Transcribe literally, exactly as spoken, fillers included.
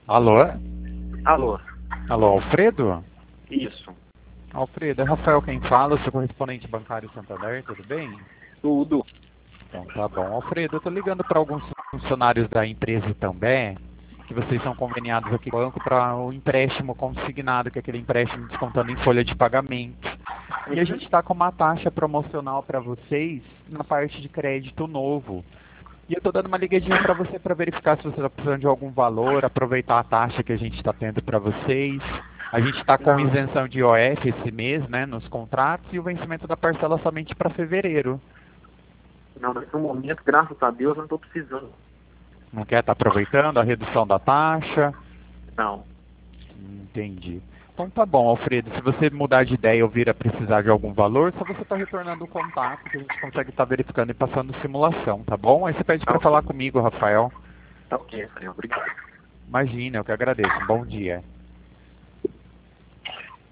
Alô? Alô? Alô, Alfredo? Isso. Alfredo, é Rafael quem fala, seu correspondente bancário Santander, tudo bem? Tudo. Então tá bom. Alfredo, eu tô ligando para alguns funcionários da empresa também, que vocês são conveniados aqui com o banco para o empréstimo consignado, que é aquele empréstimo descontando em folha de pagamento. E a gente está com uma taxa promocional para vocês na parte de crédito novo. E eu estou dando uma ligadinha para você para verificar se você está precisando de algum valor, aproveitar a taxa que a gente está tendo para vocês. A gente está com Não, isenção de I O F esse mês, né, nos contratos, e o vencimento da parcela somente para fevereiro. não, no momento, graças a Deus, eu não estou precisando. Não quer estar aproveitando a redução da taxa? Não. Entendi. Então tá bom, Alfredo. Se você mudar de ideia ou vir a precisar de algum valor, só você está retornando o contato que a gente consegue estar verificando e passando simulação, tá bom? Aí você pede Tá para ok. falar comigo, Rafael. Tá ok, Rafael. Obrigado. Imagina, eu que agradeço. Bom dia.